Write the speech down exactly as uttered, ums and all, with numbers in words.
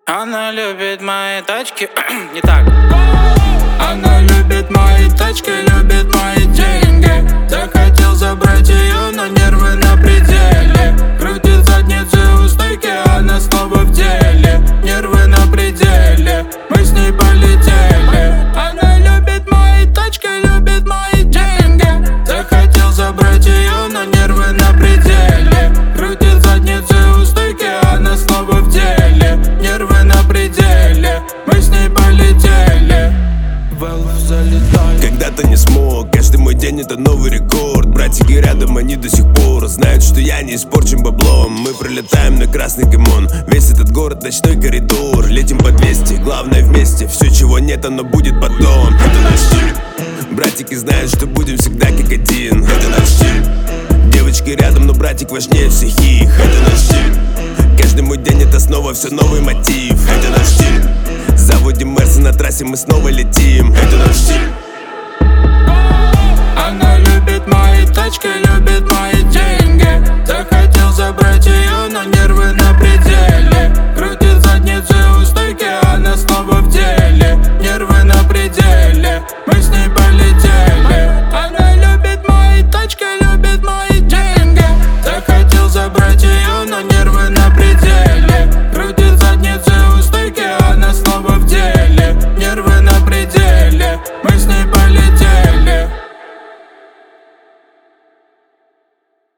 Она любит мои тачки, не так. Она любит мои тачки, любит мои деньги. Захотел забрать ее, но нервы на пределе. Крутит задницы у стойки, она снова в деле. Нервы на пределе, мы с ней полетели. Она любит мои тачки, любит мои деньги. Захотел забрать ее, но нервы на пределе. Крутит задницы у стойки, она снова в деле. Нервы на пределе, мы с ней полетели. Когда-то не смог, каждый мой день это новый рекорд. Братики рядом, они до сих пор знают, что я не испорчен баблом. Мы пролетаем на красный гимон, весь этот город ночной коридор. Летим по двести, главное вместе, все чего нет, оно будет потом. Это наш стиль, братики знают, что будем всегда как один. Это наш стиль, девочки рядом, но братик важнее всех их. Это наш стиль, каждый мой день это снова все новый мотив. Это наш стиль, заводим Мерсы на трассе, мы снова летим. Это наш стиль. Она любит мои тачки, любит мои